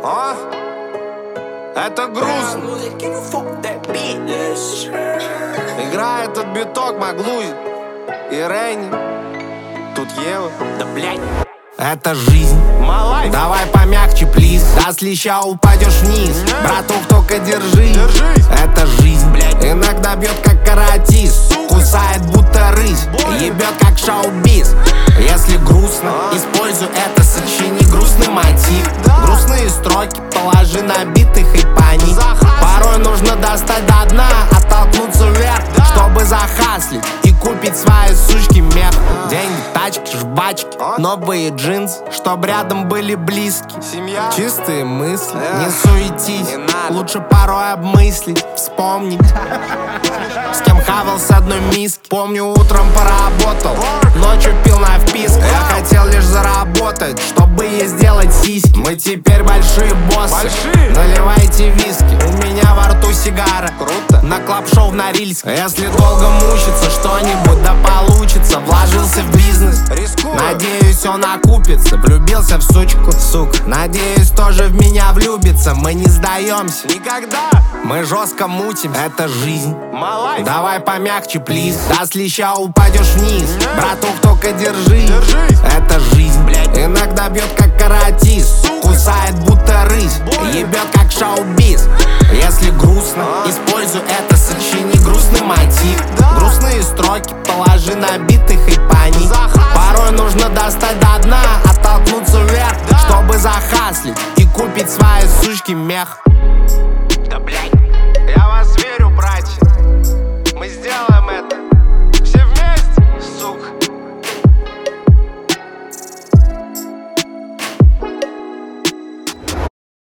А? Это грустно. Играет этот биток Маглузи и Ренни. Тут Ева. Да блять. Это жизнь, Малай. давай помягче, плиз. Да с леща упадешь вниз. Братух, только держись. Это жизнь, Блядь. иногда бьет как каратист. Кусает будто рысь, ебет как шоу-биз. Если грустно, используй это, сочини грустный мотив. Грустные строки положи на бит и хайпани. Порой нужно достать до дна, оттолкнуться вверх, чтобы захаслить и купить свои сучки мех. Деньги, тачки, жвачки, новые джинсы, чтоб рядом были близкие. Семья. Чистые мысли, не суетись, не надо. лучше порой обмыслить, вспомнить, с кем хавал с одной миски. Помню, утром поработал, ночью пил на вписк. Я хотел лишь заработать, чтобы ей сделать сиськи. Мы теперь большие боссы, Большие. наливайте виски. У меня во рту сигара, Круто. на клаб-шоу в Норильске. Если долго мучиться, что-нибудь да получится. Вложился в бизнес, Рискую. надеюсь, он окупится. Влюбился в сучку, сука. Надеюсь, тоже в меня влюбится. Мы не сдаемся, Никогда. мы жестко мутим. Это жизнь, Малай. давай помягче, плиз. Да с леща упадешь вниз. Братух, только держись. Это жизнь, Блядь. иногда бьет как каратист. Кусает будто рысь, ебет как шоу-биз. Если грустно, используй это, сочини грустный мотив. Грустные строки положи на бит и хайпани. Порой нужно достать до дна, оттолкнуться вверх, чтобы захаслить и купить свои сучки мех.